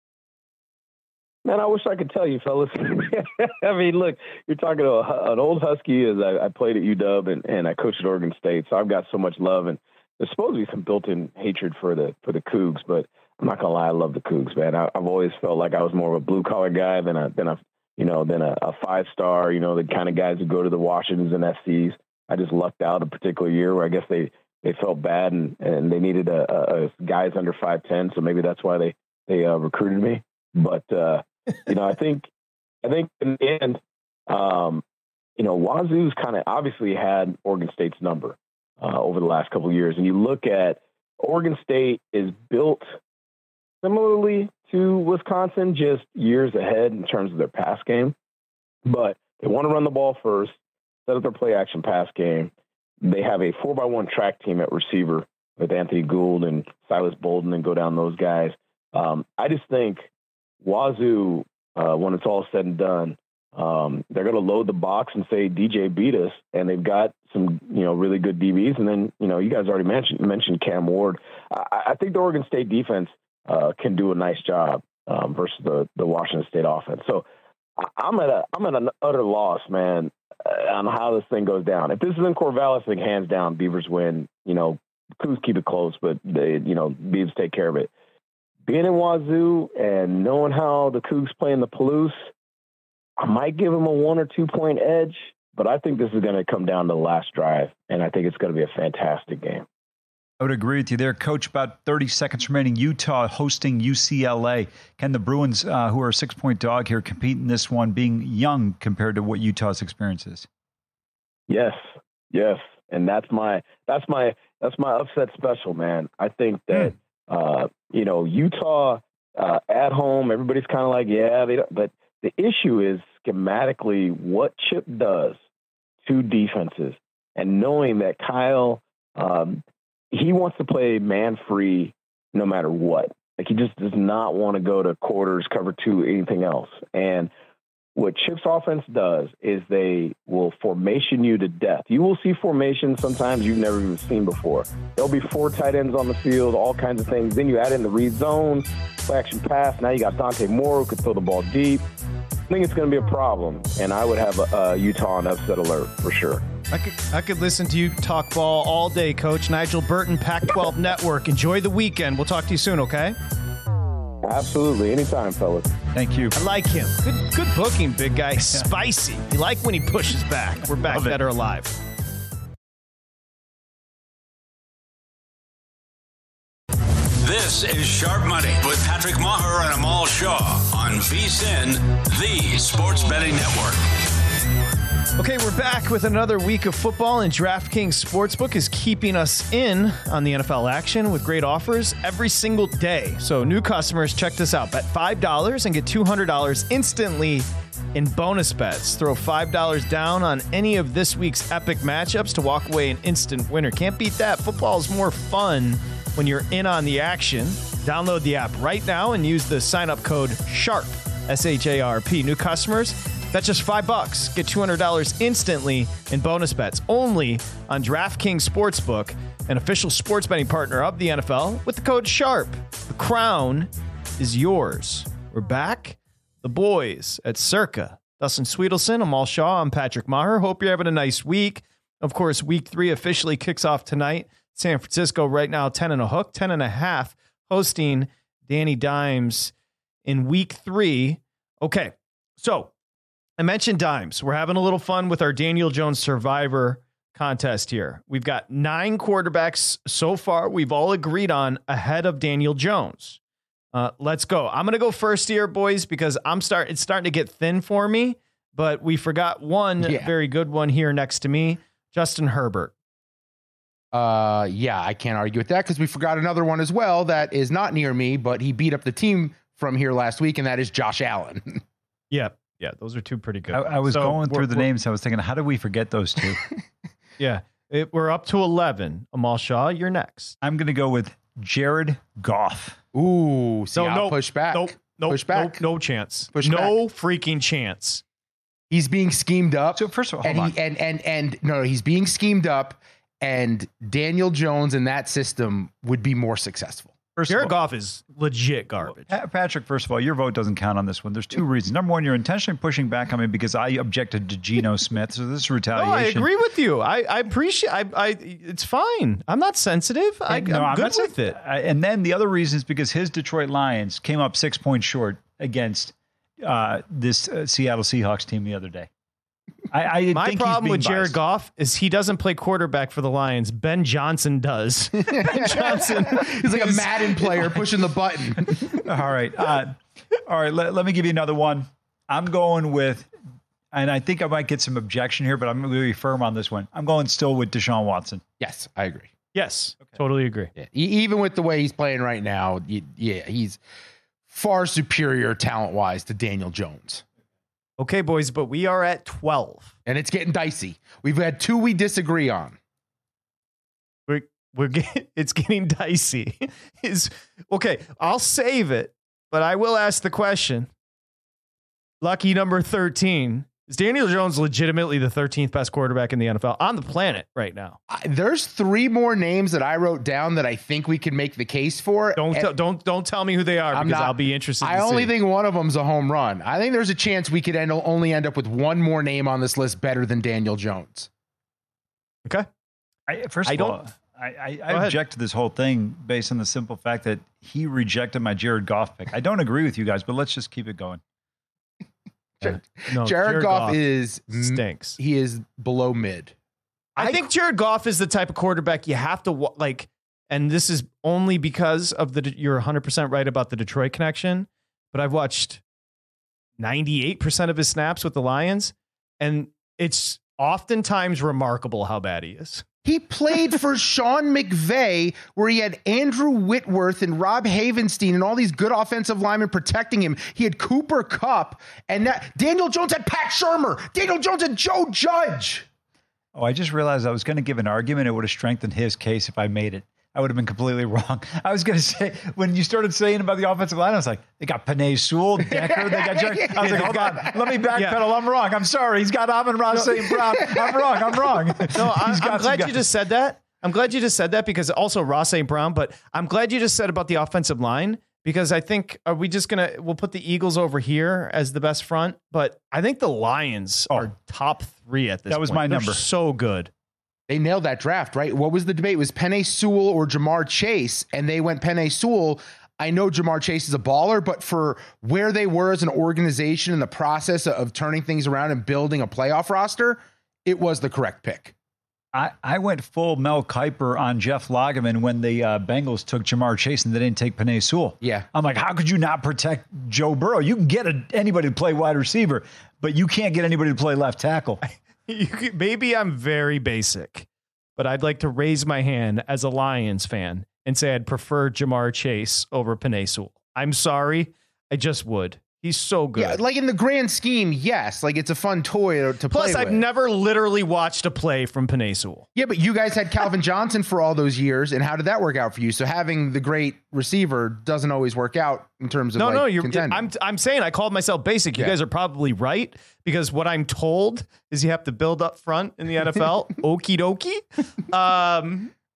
[SPEAKER 6] Man, I wish I could tell you, fellas. I mean, look, you're talking to a, an old Husky as I, I played at U W and, and I coached at Oregon State, so I've got so much love. And there's supposed to be some built-in hatred for the for the Cougs, but I'm not gonna lie, I love the Cougs, man. I, I've always felt like I was more of a blue-collar guy than a than a you know than a, a five-star, you know, the kind of guys who go to the Washingtons and S Cs. I just lucked out a particular year where I guess they, they felt bad and, and they needed a, a, a guys under five ten, so maybe that's why they they uh, recruited me. But uh, you know, I think I think in the end, um, you know, Wazoo's kind of obviously had Oregon State's number uh, over the last couple of years, and you look at Oregon State is built similarly to Wisconsin, just years ahead in terms of their pass game, but they want to run the ball first, set up their play action pass game. They have a four by one track team at receiver with Anthony Gould and Silas Bolden and go down those guys. Um, I just think Wazoo, uh, when it's all said and done, um, they're going to load the box and say D J beat us, and they've got some, you know, really good D Bs. And then, you know, you guys already mentioned mentioned Cam Ward. I, I think the Oregon State defense uh, can do a nice job um, versus the the Washington State offense. So I, I'm at a I'm at an utter loss, man, on how this thing goes down. If this is in Corvallis, I think hands down Beavers win. You know, Cougs keep it close, but they, you know, Beavs take care of it. Being in Wazoo and knowing how the Cougs play in the Palouse, I might give them a one or two point edge, but I think this is going to come down to the last drive, and I think it's going to be a fantastic game.
[SPEAKER 4] I would agree with you there, Coach. About thirty seconds remaining. Utah hosting U C L A. Can the Bruins, uh, who are a six-point dog here, compete in this one, being young compared to what Utah's experience is?
[SPEAKER 6] Yes, yes, and that's my that's my that's my upset special, man. I think that mm. uh, you know Utah uh, at home, everybody's kind of like, yeah, they don't, but the issue is schematically what Chip does to defenses, and knowing that Kyle. Um, He wants to play man-free no matter what. Like, he just does not want to go to quarters, cover two, anything else. And what Chip's offense does is they will formation you to death. You will see formations sometimes you've never even seen before. There'll be four tight ends on the field, all kinds of things. Then you add in the read zone, play action pass. Now you got Dante Moore who could throw the ball deep. I think it's going to be a problem, and I would have a, a Utah on upset alert for sure.
[SPEAKER 2] I could I could listen to you talk ball all day, Coach. Nigel Burton, Pac twelve Network. Enjoy the weekend. We'll talk to you soon, okay?
[SPEAKER 6] Absolutely. Anytime, fellas.
[SPEAKER 4] Thank you.
[SPEAKER 2] I like him. Good good booking, big guy. Spicy. You like when he pushes back. We're back better alive.
[SPEAKER 1] This is Sharp Money with Patrick Maher and Amal Shaw on VSiN, the Sports Betting Network.
[SPEAKER 2] Okay, we're back with another week of football, and DraftKings Sportsbook is keeping us in on the N F L action with great offers every single day. So new customers, check this out. Bet five dollars and get two hundred dollars instantly in bonus bets. Throw five dollars down on any of this week's epic matchups to walk away an instant winner. Can't beat that. Football is more fun when you're in on the action. Download the app right now and use the sign-up code SHARP, S H A R P. New customers, that's just five bucks. Get two hundred dollars instantly in bonus bets only on DraftKings Sportsbook, an official sports betting partner of the N F L, with the code SHARP. The crown is yours. We're back. The boys at Circa. Dustin Sweetelson, Amal Shaw, I'm Patrick Maher. Hope you're having a nice week. Of course, week three officially kicks off tonight. San Francisco right now, ten and a hook, ten and a half, hosting Danny Dimes in week three. Okay, so I mentioned Dimes. We're having a little fun with our Daniel Jones Survivor contest here. We've got nine quarterbacks so far we've all agreed on ahead of Daniel Jones. Uh, let's go. I'm going to go first here, boys, because I'm start. It's starting to get thin for me, but we forgot one yeah. very good one here next to me, Justin Herbert.
[SPEAKER 5] Uh, yeah, I can't argue with that because we forgot another one as well that is not near me, but he beat up the team from here last week, and that is Josh Allen.
[SPEAKER 2] yeah, yeah, those are two pretty good.
[SPEAKER 4] I, I was so going through the names. I was thinking, how did we forget those two?
[SPEAKER 2] yeah, it, we're up to eleven. Amal Shaw, you're next.
[SPEAKER 4] I'm going to go with Jared Goff.
[SPEAKER 5] Ooh, see,
[SPEAKER 2] no,
[SPEAKER 5] I'll
[SPEAKER 2] no,
[SPEAKER 5] push back.
[SPEAKER 2] Nope, nope,
[SPEAKER 5] push back.
[SPEAKER 2] Nope, no chance.
[SPEAKER 5] Push
[SPEAKER 2] no
[SPEAKER 5] back.
[SPEAKER 2] freaking chance.
[SPEAKER 5] He's being schemed up.
[SPEAKER 4] So first of all, hold
[SPEAKER 5] and,
[SPEAKER 4] on.
[SPEAKER 5] He, and and and no, he's being schemed up, and Daniel Jones in that system would be more successful.
[SPEAKER 2] First Jared Goff is legit garbage.
[SPEAKER 4] Patrick, first of all, your vote doesn't count on this one. There's two reasons. Number one, you're intentionally pushing back on me because I objected to Geno Smith, so this is retaliation.
[SPEAKER 2] No, I agree with you. I, I appreciate. I, I. It's fine. I'm not sensitive. I,
[SPEAKER 4] no,
[SPEAKER 2] I'm,
[SPEAKER 4] I'm
[SPEAKER 2] good
[SPEAKER 4] not
[SPEAKER 2] with it.
[SPEAKER 4] I, and then the other reason is because his Detroit Lions came up six points short against uh, this uh, Seattle Seahawks team the other day. I, I
[SPEAKER 2] My
[SPEAKER 4] think
[SPEAKER 2] problem
[SPEAKER 4] he's
[SPEAKER 2] with Jared
[SPEAKER 4] biased.
[SPEAKER 2] Goff is he doesn't play quarterback for the Lions. Ben Johnson does. Ben Johnson.
[SPEAKER 5] He's like a Madden player pushing the button.
[SPEAKER 4] All right. Uh, all right. Let, let me give you another one. I'm going with, and I think I might get some objection here, but I'm going to be firm on this one. I'm going still with Deshaun Watson.
[SPEAKER 5] Yes, I agree.
[SPEAKER 2] Yes, okay. Totally agree.
[SPEAKER 5] Yeah. E- even with the way he's playing right now, y- yeah, he's far superior talent-wise to Daniel Jones.
[SPEAKER 2] Okay, boys, but we are at twelve.
[SPEAKER 5] And it's getting dicey. We've had two we disagree on.
[SPEAKER 2] We're, we're getting, it's getting dicey. Is okay, I'll save it, but I will ask the question. Lucky number thirteen. Is Daniel Jones legitimately the thirteenth best quarterback in the N F L on the planet right now?
[SPEAKER 5] I, there's three more names that I wrote down that I think we can make the case for.
[SPEAKER 2] Don't tell, don't don't tell me who they are
[SPEAKER 5] I'm
[SPEAKER 2] because
[SPEAKER 5] not,
[SPEAKER 2] I'll be interested.
[SPEAKER 5] I
[SPEAKER 2] to
[SPEAKER 5] only
[SPEAKER 2] see.
[SPEAKER 5] think one of them's a home run. I think there's a chance we could end, only end up with one more name on this list better than Daniel Jones.
[SPEAKER 2] Okay.
[SPEAKER 4] I, first
[SPEAKER 2] I
[SPEAKER 4] of
[SPEAKER 2] don't,
[SPEAKER 4] all, I, I, I object to this whole thing based on the simple fact that he rejected my Jared Goff pick. I don't agree with you guys, but let's just keep it going.
[SPEAKER 2] Uh, no,
[SPEAKER 5] Jared,
[SPEAKER 2] Jared
[SPEAKER 5] Goff,
[SPEAKER 2] Goff
[SPEAKER 5] is
[SPEAKER 2] stinks.
[SPEAKER 5] He is below mid.
[SPEAKER 2] I, I think Jared Goff is the type of quarterback you have to like, and this is only because of the. You're one hundred percent right about the Detroit connection, but I've watched ninety-eight percent of his snaps with the Lions, and it's oftentimes remarkable how bad he is.
[SPEAKER 5] He played for Sean McVay, where he had Andrew Whitworth and Rob Havenstein and all these good offensive linemen protecting him. He had Cooper Kupp, and that, Daniel Jones had Pat Shurmur. Daniel Jones had Joe Judge.
[SPEAKER 4] Oh, I just realized I was going to give an argument. It would have strengthened his case if I made it. I would have been completely wrong. I was going to say, when you started saying about the offensive line, I was like, they got Penei Sewell, Decker, they got Jared. I was like, hold on, let me backpedal. Yeah. I'm wrong. I'm sorry. He's got Amon-Ra Saint Brown. I'm wrong. I'm wrong.
[SPEAKER 2] No, I, I'm glad you just said that. I'm glad you just said that because also Ross Saint Brown, but I'm glad you just said about the offensive line because I think, are we just going to, we'll put the Eagles over here as the best front, but I think the Lions oh, are top three at this point.
[SPEAKER 4] That was my
[SPEAKER 2] They're
[SPEAKER 4] number.
[SPEAKER 2] So good.
[SPEAKER 5] They nailed that draft, right? What was the debate? It was Penei Sewell or Jamar Chase, and they went Penei Sewell. I know Jamar Chase is a baller, but for where they were as an organization in the process of turning things around and building a playoff roster, it was the correct pick.
[SPEAKER 4] I, I went full Mel Kiper on Jeff Lageman when the uh, Bengals took Jamar Chase and they didn't take Penei Sewell.
[SPEAKER 5] Yeah.
[SPEAKER 4] I'm like, how could you not protect Joe Burrow? You can get a, anybody to play wide receiver, but you can't get anybody to play left tackle.
[SPEAKER 2] You could, maybe I'm very basic, but I'd like to raise my hand as a Lions fan and say I'd prefer Jamar Chase over Penei Sewell. I'm sorry. I just would. He's so good.
[SPEAKER 5] Yeah, like in the grand scheme, yes. Like it's a fun toy to, to
[SPEAKER 2] Plus,
[SPEAKER 5] play
[SPEAKER 2] I've
[SPEAKER 5] with.
[SPEAKER 2] never literally watched a play from Penei Sewell.
[SPEAKER 5] Yeah, but you guys had Calvin Johnson for all those years, and how did that work out for you? So having the great receiver doesn't always work out in terms of
[SPEAKER 2] no,
[SPEAKER 5] like,
[SPEAKER 2] no. You're.
[SPEAKER 5] contending.
[SPEAKER 2] I'm. I'm saying I called myself basic. You
[SPEAKER 5] Yeah.
[SPEAKER 2] guys are probably right because what I'm told is you have to build up front in the N F L. Okie dokie. Um,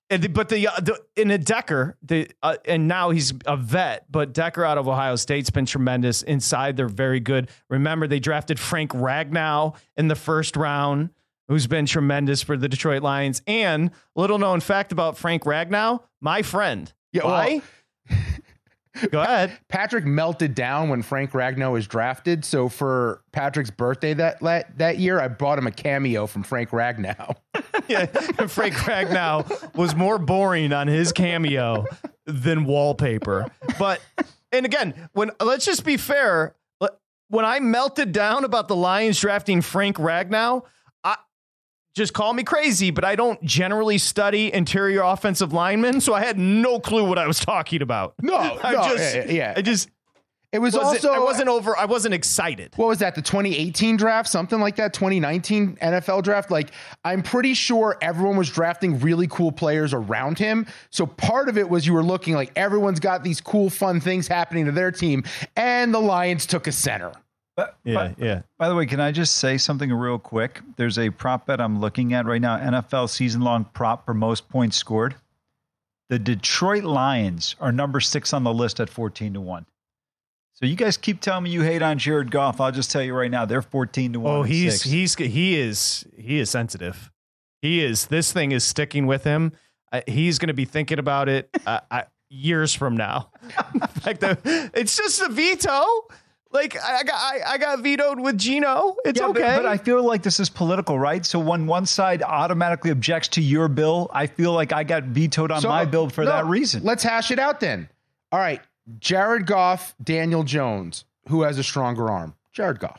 [SPEAKER 2] And, but the, uh, the in a Decker, the uh, and now he's a vet, but Decker out of Ohio State's been tremendous. Inside, they're very good. Remember, they drafted Frank Ragnow in the first round, who's been tremendous for the Detroit Lions. And little known fact about Frank Ragnow, my friend.
[SPEAKER 5] Yeah,
[SPEAKER 2] Why? Well, go ahead.
[SPEAKER 5] Patrick melted down when Frank Ragnow was drafted. So for Patrick's birthday that that, that year, I bought him a cameo from Frank Ragnow.
[SPEAKER 2] Yeah, Frank Ragnow was more boring on his cameo than wallpaper. But, and again, when let's just be fair, when I melted down about the Lions drafting Frank Ragnow, I just call me crazy, but I don't generally study interior offensive linemen, so I had no clue what I was talking about.
[SPEAKER 5] No,
[SPEAKER 2] I
[SPEAKER 5] no,
[SPEAKER 2] just,
[SPEAKER 5] yeah, yeah.
[SPEAKER 2] I just.
[SPEAKER 5] It was
[SPEAKER 2] wasn't,
[SPEAKER 5] also
[SPEAKER 2] I wasn't over. I wasn't excited.
[SPEAKER 5] What was that? The twenty eighteen draft, something like that. twenty nineteen N F L draft. Like, I'm pretty sure everyone was drafting really cool players around him. So part of it was you were looking like everyone's got these cool, fun things happening to their team, and the Lions took a center.
[SPEAKER 4] But,
[SPEAKER 2] yeah,
[SPEAKER 4] but,
[SPEAKER 2] yeah.
[SPEAKER 4] By the way, can I just say something real quick? There's a prop bet I'm looking at right now. N F L season-long prop for most points scored. The Detroit Lions are number six on the list at fourteen to one. So you guys keep telling me you hate on Jared Goff. I'll just tell you right now, they're fourteen to one.
[SPEAKER 2] Oh, he's he's he is he is sensitive. He is. This thing is sticking with him. Uh, he's going to be thinking about it uh, I, years from now. Like the, it's just a veto. Like I got I, I got vetoed with Geno. It's
[SPEAKER 4] yeah,
[SPEAKER 2] okay.
[SPEAKER 4] But, but I feel like this is political, right? So when one side automatically objects to your bill, I feel like I got vetoed on
[SPEAKER 5] So,
[SPEAKER 4] my bill for
[SPEAKER 5] no,
[SPEAKER 4] that reason.
[SPEAKER 5] Let's hash it out then. All right. Jared Goff, Daniel Jones, who has a stronger arm? Jared Goff.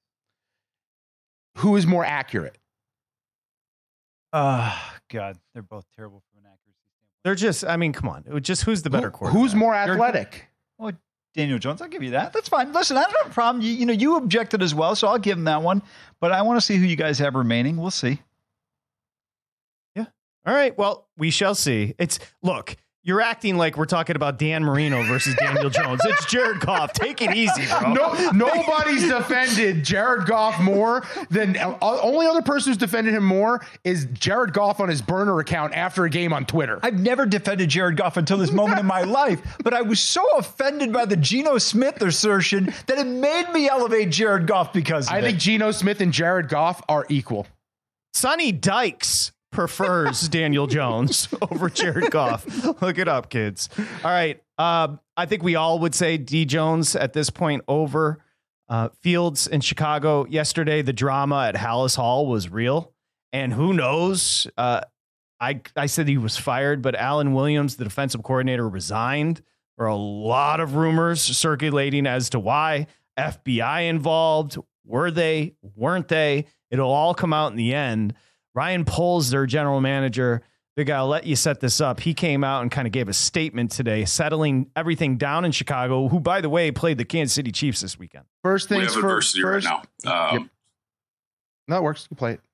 [SPEAKER 5] Who is more accurate?
[SPEAKER 4] Oh, God, they're both terrible from an accuracy standpoint.
[SPEAKER 2] They're just, I mean, come on. Just who's the better
[SPEAKER 5] Who,
[SPEAKER 2] quarterback?
[SPEAKER 5] who's more athletic?
[SPEAKER 4] Well, Daniel Jones, I'll give you that. That's fine. Listen, I don't have a problem. You, you know, you objected as well, so I'll give him that one. But I want to see who you guys have remaining. We'll see.
[SPEAKER 2] Yeah. All right. Well, we shall see. It's, look. You're acting like we're talking about Dan Marino versus Daniel Jones. It's Jared Goff. Take it easy, bro.
[SPEAKER 5] No, nobody's defended Jared Goff more than uh, only other person who's defended him more is Jared Goff on his burner account after a game on Twitter.
[SPEAKER 4] I've never defended Jared Goff until this moment in my life, but I was so offended by the Geno Smith assertion that it made me elevate Jared Goff because of
[SPEAKER 5] I
[SPEAKER 4] it.
[SPEAKER 5] think Geno Smith and Jared Goff are equal.
[SPEAKER 2] Sonny Dykes prefers Daniel Jones over Jared Goff. Look it up, kids. All right. Uh, I think we all would say D Jones at this point over. Uh, Fields in Chicago yesterday, the drama at Hallis Hall was real. And who knows? Uh, I, I said he was fired, but Alan Williams, the defensive coordinator, resigned. There are a lot of rumors circulating as to why. F B I involved. Were they? Weren't they? It'll all come out in the end. Ryan Poles, their general manager, big guy, I'll let you set this up. He came out and kind of gave a statement today, settling everything down in Chicago, who, by the way, played the Kansas City Chiefs this weekend.
[SPEAKER 5] First things
[SPEAKER 7] we have
[SPEAKER 5] first,
[SPEAKER 7] adversity
[SPEAKER 5] first,
[SPEAKER 7] right now. Um,
[SPEAKER 5] yep. No, it works. You play it.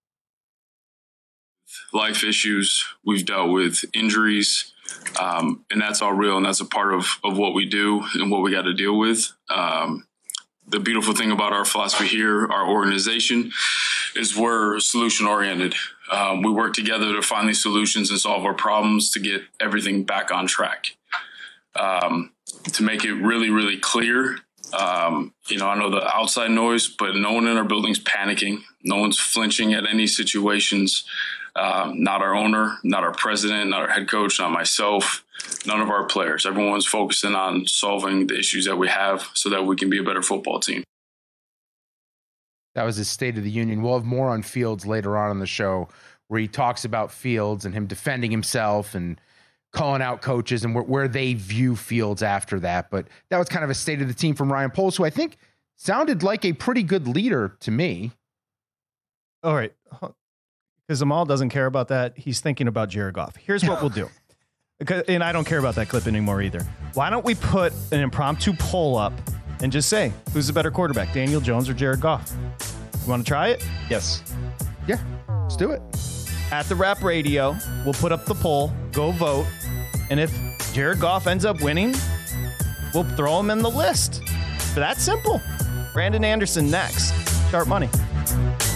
[SPEAKER 7] Life issues. We've dealt with injuries, um, and that's all real, and that's a part of, of what we do and what we got to deal with. Um, the beautiful thing about our philosophy here, our organization, is we're solution oriented. Um, we work together to find these solutions and solve our problems to get everything back on track. Um, to make it really, really clear, um, you know, I know the outside noise, but no one in our building's panicking. No one's flinching at any situations. Um, not our owner, not our president, not our head coach, not myself, none of our players. Everyone's focusing on solving the issues that we have so that we can be a better football team.
[SPEAKER 5] That was his State of the Union. We'll have more on Fields later on in the show where he talks about Fields and him defending himself and calling out coaches and where, where they view Fields after that. But that was kind of a state of the team from Ryan Poles, who I think sounded like a pretty good leader to me.
[SPEAKER 2] All right. Because Amal doesn't care about that. He's thinking about Jared Goff. Here's what we'll do. Because, and I don't care about that clip anymore either. Why don't we put an impromptu poll up and just say, who's the better quarterback, Daniel Jones or Jared Goff? You want to try it?
[SPEAKER 4] Yes.
[SPEAKER 5] Yeah, let's do it.
[SPEAKER 2] At the Rap Radio, we'll put up the poll, go vote. And if Jared Goff ends up winning, we'll throw him in the list. But that's simple. Brandon Anderson next. Sharp Money.